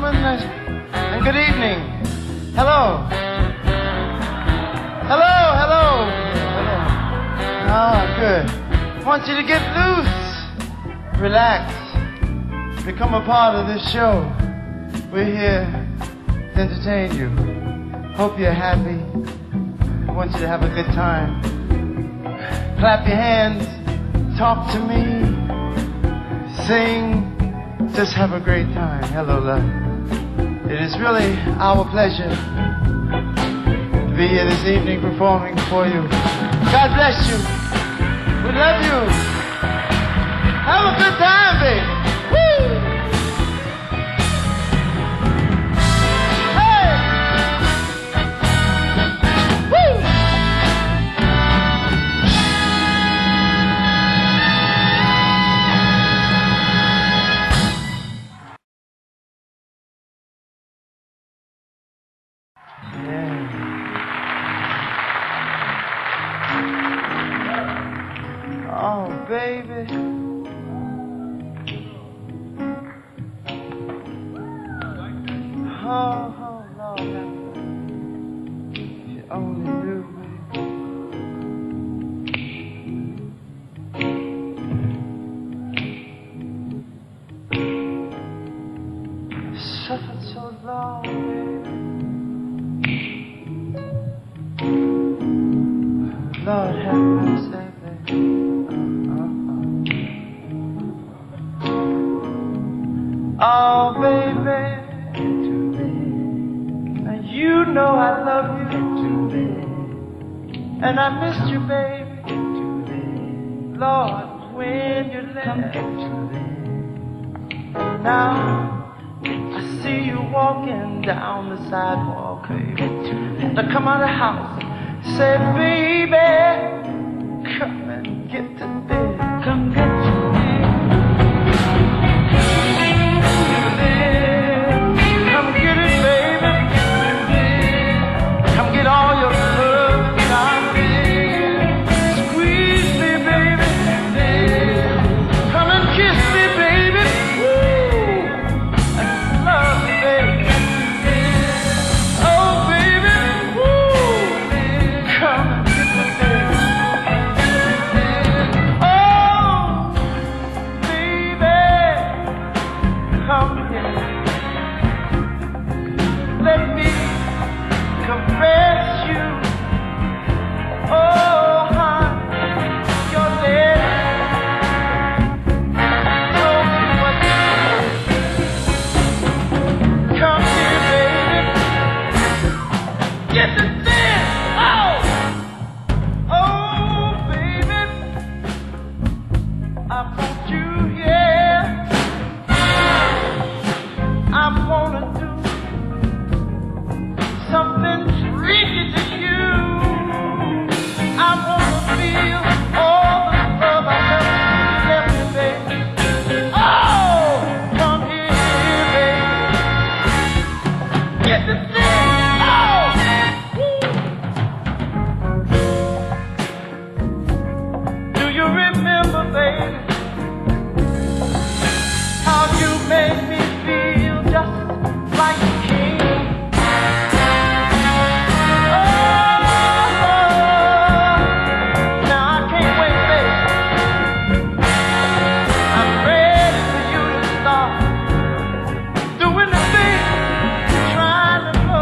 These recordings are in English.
gentlemen, and good evening. Hello. Hello, hello. Hello. Ah, good. I want you to get loose, relax, become a part of this show. We're here to entertain you. Hope you're happy. I want you to have a good time. Clap your hands, talk to me, sing, just have a great time. Hello, love. It is really our pleasure to be here this evening performing for you. God bless you. We love you. Have a good time, baby. Woo! Hey! Woo! Oh, baby. Oh, Lord, if you only knew me. I suffered so long, baby. Lord, have mercy, baby. Oh, baby, now you know I love you, and I missed you, baby. Lord, when you left, and now I see you walking down the sidewalk, baby. Now come out of the house, say, baby, come and get to bed, come get to bed. Doing the thing, trying to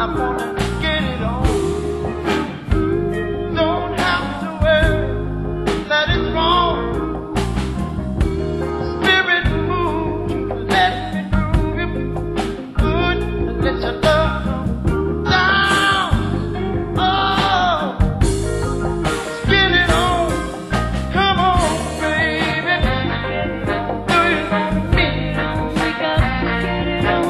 wanna get it on. Don't have to worry that it's wrong. Spirit move, let me groove it good and let your love down. Oh, let's get it on. Come on, baby. Do you know me? We got to get it on.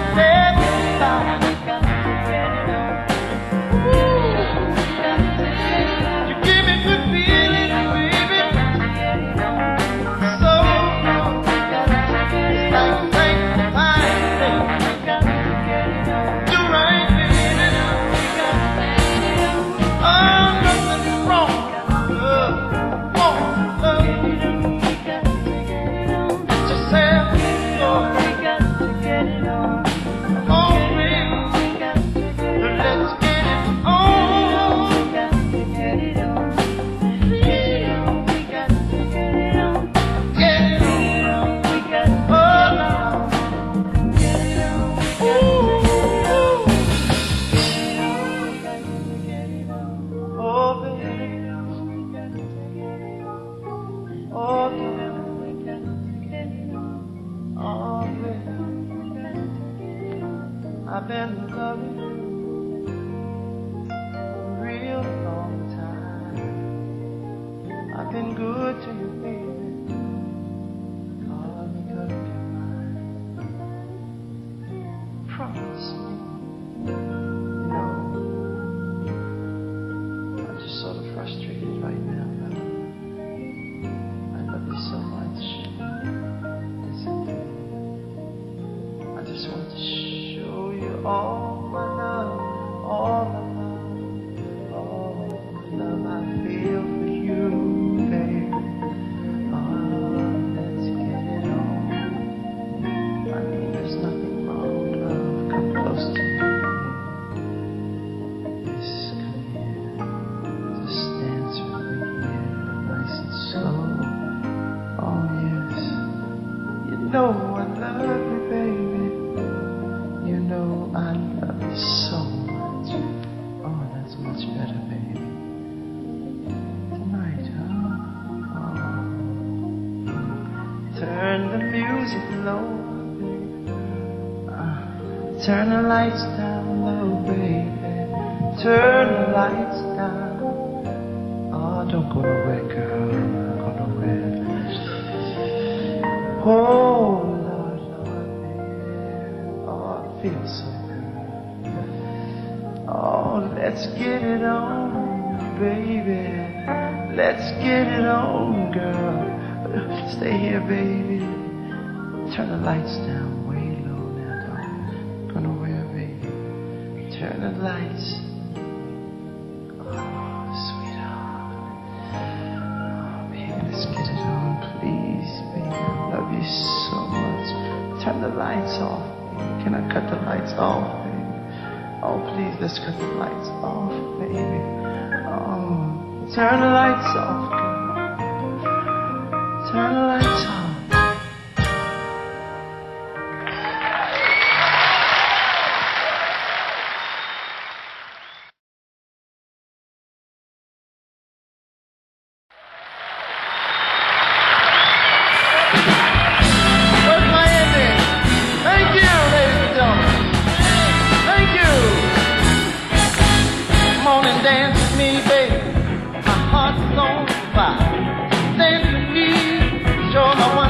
You give me good feeling, baby. So it's like sanctifying. Do right, baby. Oh, nothing wrong. Love, love. Get yourself, Lord. Come on, baby. Let's get it on. Get it on. I've been loving you a real long time. I've been good to you, baby. Call me up your mind. Promise me. You know, I'm just sort of frustrated right now, but I love you so much. Listen, I just want to show you all my love, all the love, all the love I feel for you, baby. Oh, let's get it on. I mean, there's nothing wrong, love. Come close to me. Just come here. Just dance with me here, nice and slow. Oh, yes. You know I love you, baby. You know I love you so much. Oh, that's much better, baby. Tonight, huh? Oh. Turn the music low, baby. Turn the lights down low, baby. Turn the lights down. Oh, don't go nowhere, girl. Don't go nowhere. Oh, feels so good. Oh, let's get it on, baby. Let's get it on, girl. Stay here, baby. Turn the lights down way low now, don't go nowhere, baby. Turn the lights. Oh, sweetheart. Oh, baby, let's get it on, please, baby. I love you so much. Turn the lights off. Can I cut the lights off, baby? Oh, please, let's cut the lights off, baby. Oh, turn the lights off, girl. Turn the lights off. Where's my ending? Thank you, ladies and gentlemen. Thank you. Come on and dance with me, baby. My heart's on fire. Dance with me. Show my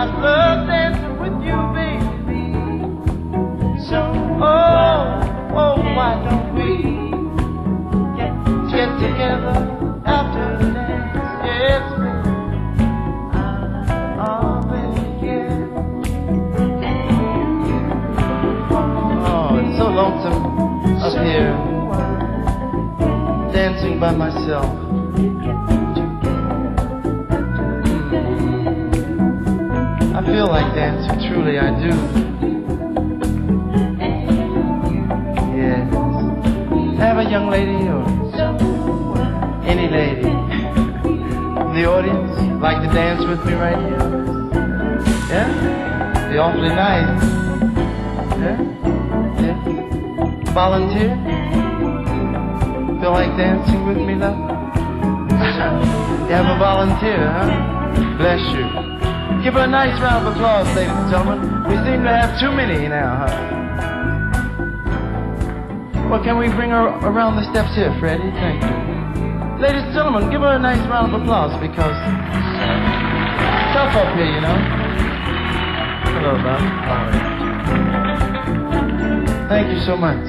I love dancing with you, baby. So, oh, why don't we get together after the dance? Yes, baby. Oh, it's so lonesome up here, dancing by myself. I feel like dancing, truly I do. Yes. I have a young lady or any lady in the audience like to dance with me right here? Yeah? Be awfully nice. Yeah? Yeah? Volunteer? Feel like dancing with me, love? You have a volunteer, huh? Bless you. Give her a nice round of applause, ladies and gentlemen. We seem to have too many now, huh? Well, can we bring her around the steps here, Freddie? Thank you. Ladies and gentlemen, give her a nice round of applause because it's tough up here, you know. Hello, love. All right. Thank you so much.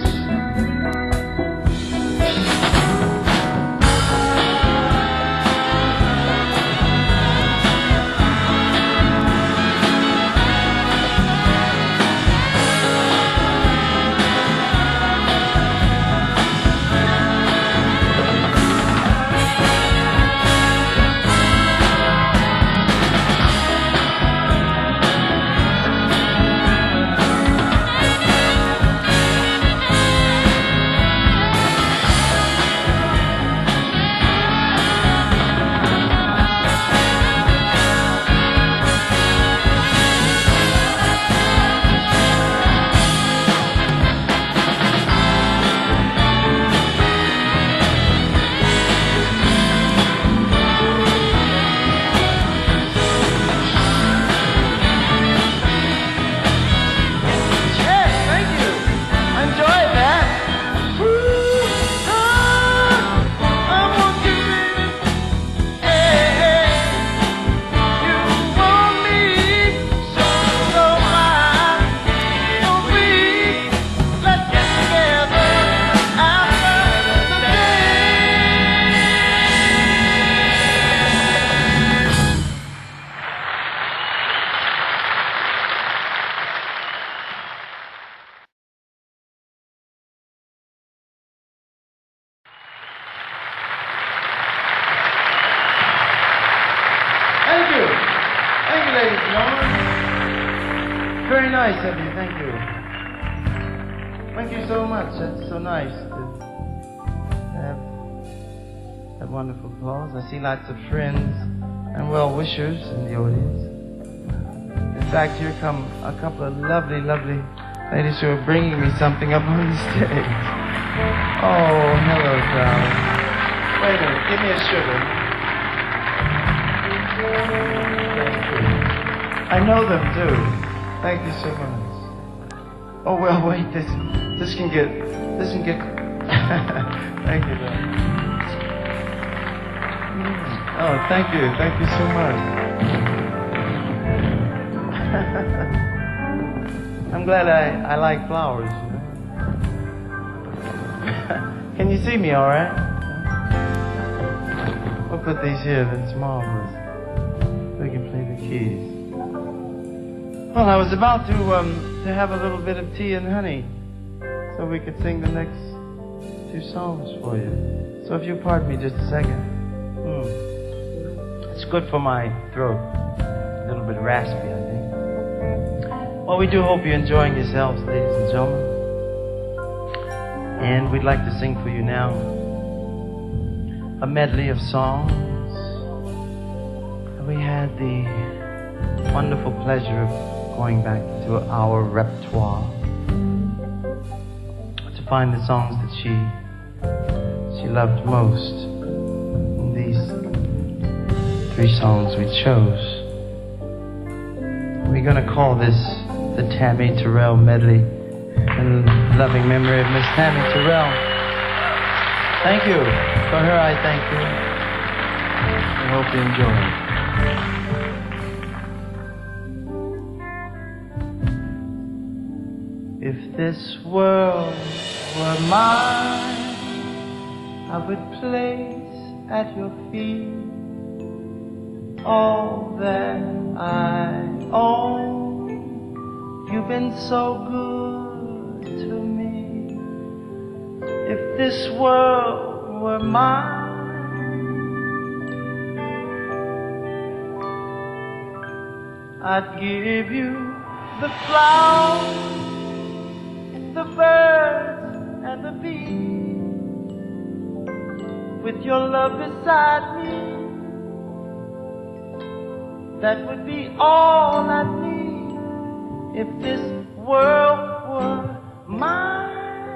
Ladies and gentlemen. Very nice of you, thank you. Thank you so much. That's so nice to have that wonderful applause. I see lots of friends and well-wishers in the audience. In fact, here come a couple of lovely, lovely ladies who are bringing me something up on the stage. Oh, hello, darling. Wait a minute, give me a sugar. I know them too. Thank you so much. Oh well, wait. This can get. Thank you, darling. Oh, thank you so much. I'm glad I like flowers. You know? Can you see me all right? We'll put these here. That's marvelous. We can play the keys. Well, I was about to have a little bit of tea and honey so we could sing the next two songs for you. So if you pardon me just a second. It's good for my throat. A little bit raspy, I think. Well, we do hope you're enjoying yourselves, ladies and gentlemen. And we'd like to sing for you now a medley of songs. We had the wonderful pleasure of going back to our repertoire to find the songs that she loved most. And these three songs we chose. We're going to call this the Tammy Terrell medley in loving memory of Miss Tammy Terrell. Thank you. For her, I thank you. I hope you enjoy it. If this world were mine, I would place at your feet all that I own. You've been so good to me. If this world were mine, I'd give you the flowers, the birds and the bees. With your love beside me, that would be all I need. If this world were mine,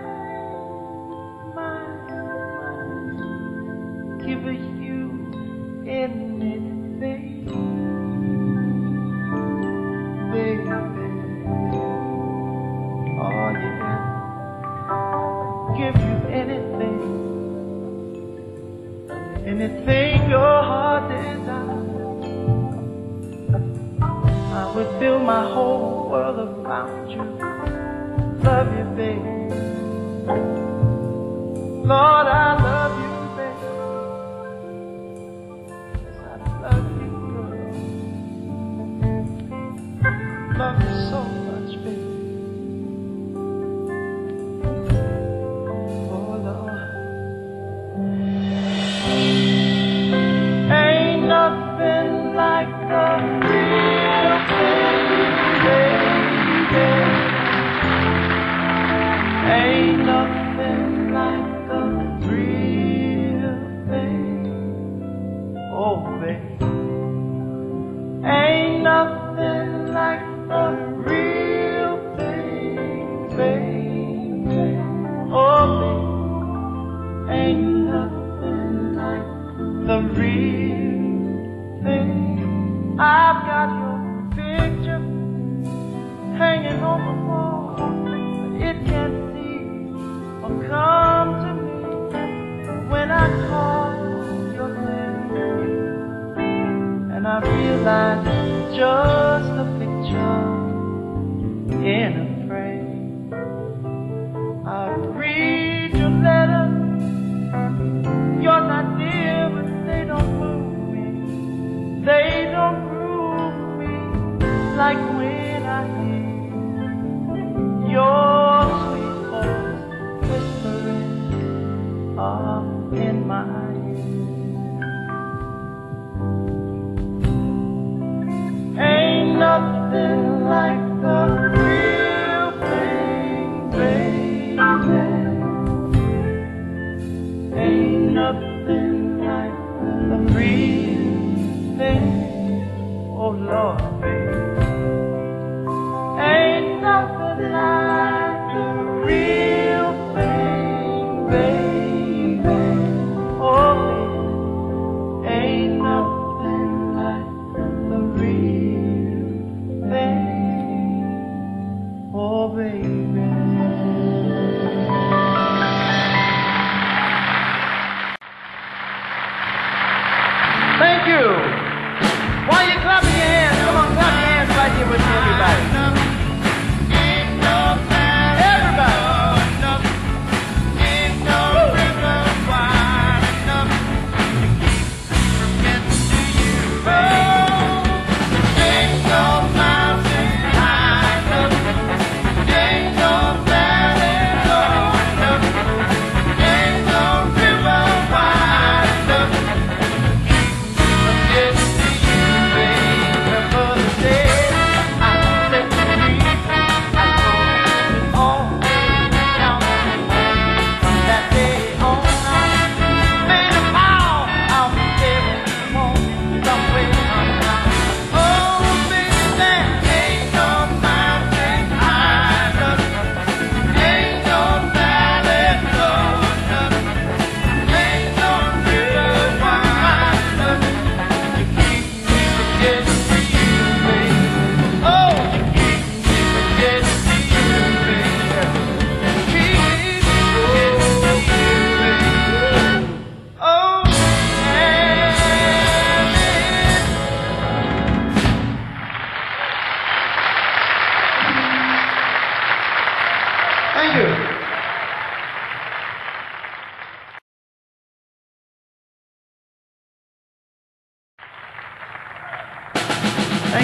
give you anything, baby. Oh yeah, give you anything, anything your heart desires. I would build my whole world around you. Love you, baby. Lord, I love you, baby. Yes, I love you, girl. Love you so much, baby. Oh, Lord. Ain't nothing like the real thing, baby. Ain't nothing like the real thing. Oh, baby. Ain't nothing like the real thing, baby. Oh, baby. Ain't nothing like the real thing. I've got your picture hanging on the wall. It can't see or come to me when I call your name. And I realize it's just a picture in a frame. I read your letters, you're not dear, but they don't move me. They don't groove me like when I hear your sweet voice whispering in my ear. Ain't nothing like the real thing, baby. Ain't nothing like the real thing. Oh Lord, baby. Ain't nothing like the real thing, baby. Oh, baby. Ain't nothing like the real thing. Oh, baby. Thank you. While you're clapping your hands, come on, clap your hands right here with me, everybody.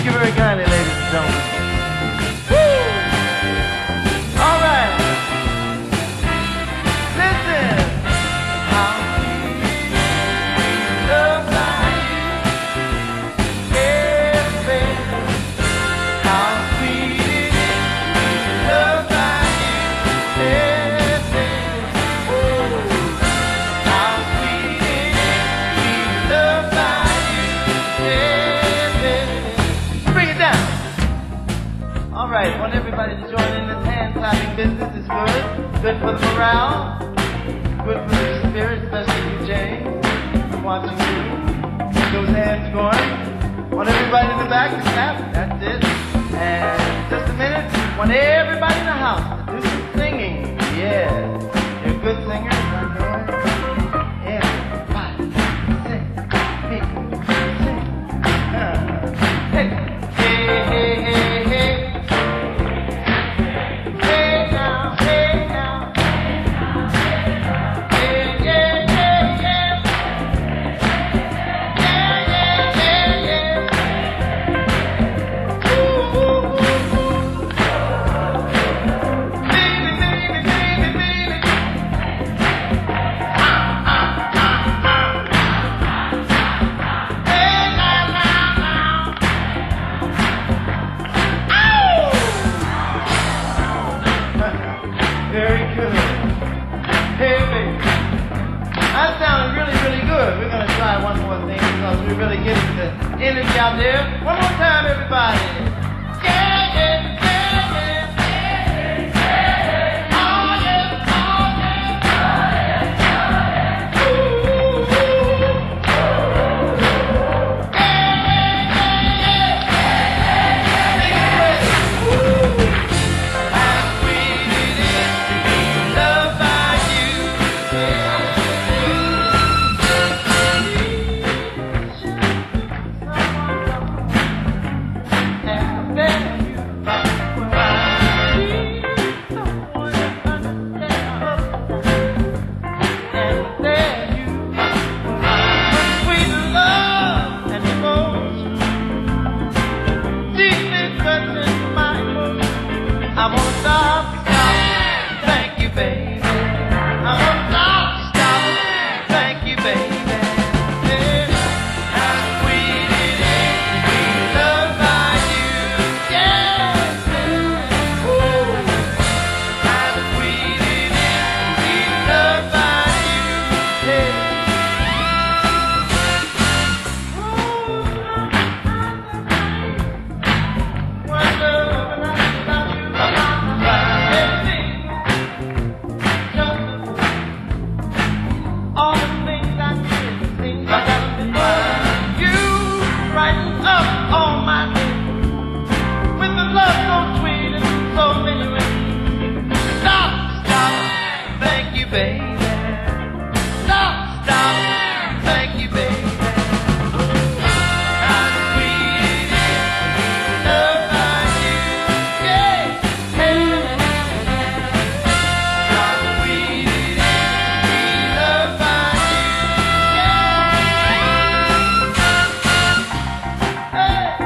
Thank you very kindly, ladies and gentlemen. Woo! All right. Listen. How love like you, yeah, baby. How sweet it is, love like you, yeah, baby. Woo! How sweet it is, love like you, yeah, baby. Bring it down. All right, want everybody to join in this hand-clapping business. It's good. Good for the morale. Good for the spirit, especially you, James. Watching you. Get those hands going. Want everybody in the back to clap. That's it. And just a minute. Want everybody in the house to do some singing. Yeah. You're good singers, aren't you? Everybody sing. Hey, sing. Hey. Hey, hey, hey, hey. Hey now, hey now. Hey, yeah, yeah, yeah. Yeah, yeah, yeah, yeah. Ooh, ooh, ooh, ooh. Baby, baby, baby, baby. Hey, now, now, now. Very good. Hey, baby. That sounded really, really good. We're going to try one more thing because we're really getting the energy out there. One more time, everybody. Yeah, yeah, yeah, yeah. Oh, yeah, oh, yeah. Ooh, ooh, ooh. Yeah, yeah, yeah, yeah. Sing it with us. Ooh. How sweet it is to be loved by you. And then you someone and there you sweet love and emotion deeply touching my emotion. I won't stop, thank you, baby. I won't stop, thank you, baby. Yeah. How sweet it is to be loved by you, yeah. Ooh. How sweet it is to be loved by you, yeah. One love and I love you, everything. All the things I did, the things I got before you, brighten up all my days with the love so sweet and so genuine. Stop, thank you, baby. Stop, thank you, baby. How sweet it is to be loved by you, yeah. How sweet it is to be loved by you, yeah. Hey.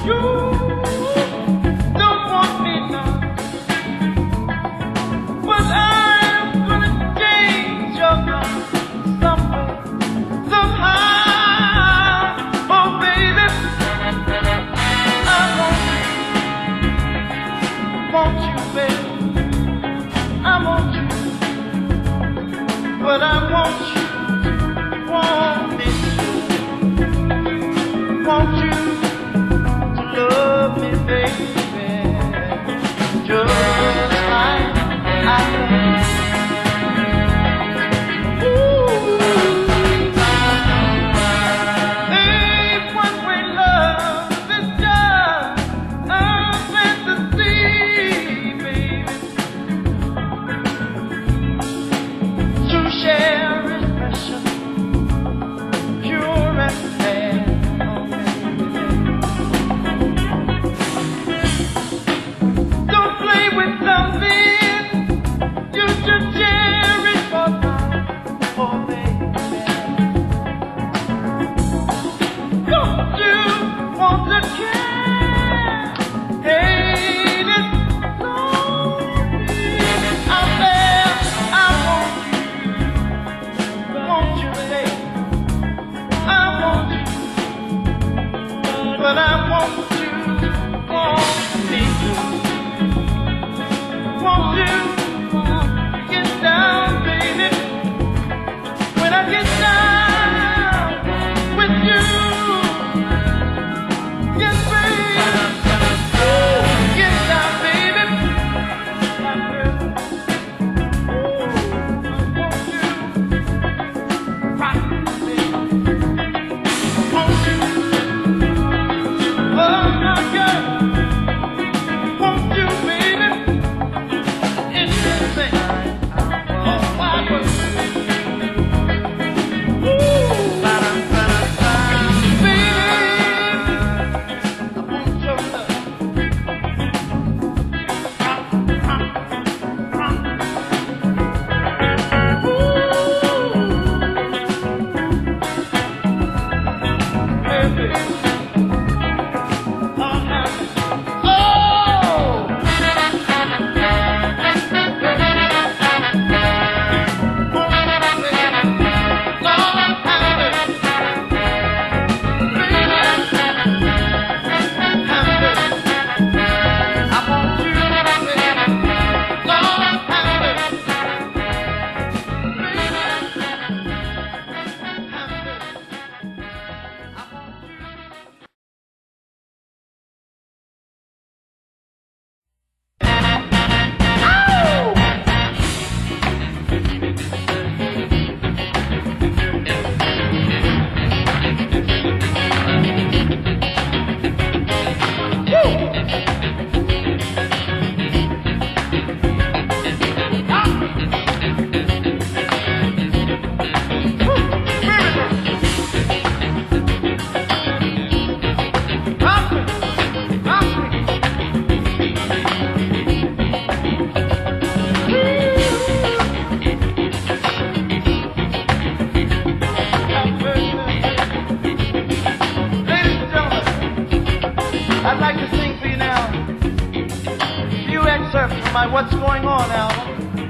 my What's Going On album.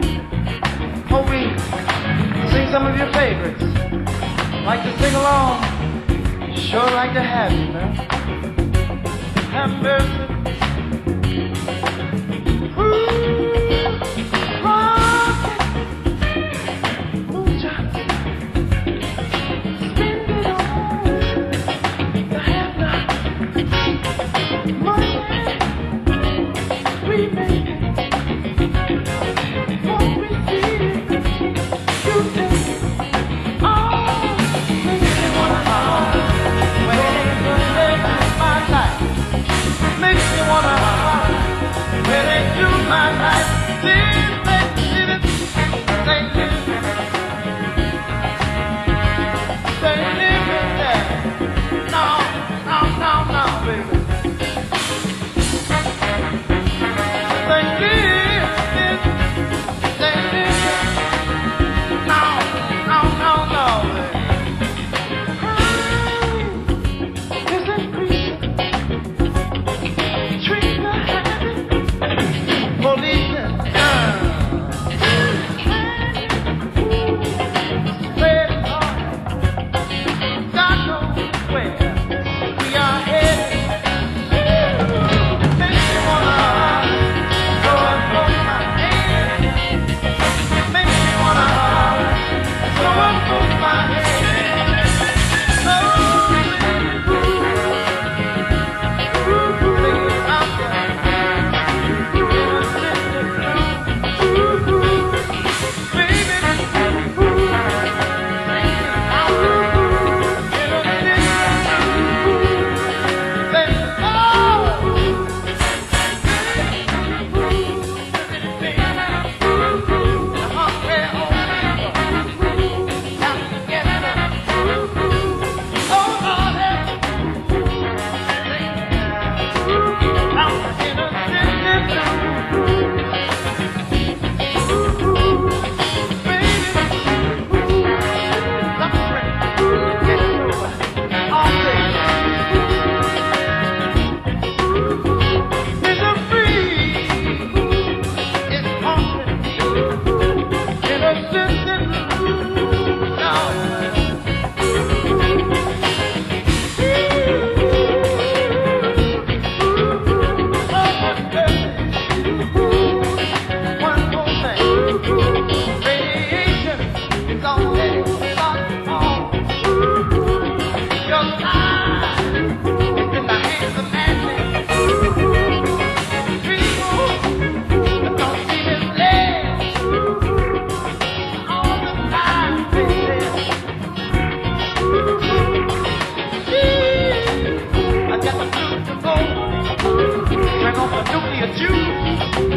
Hope we sing some of your favorites. Like to sing along? Sure like to have you, man. Have mercy. juice.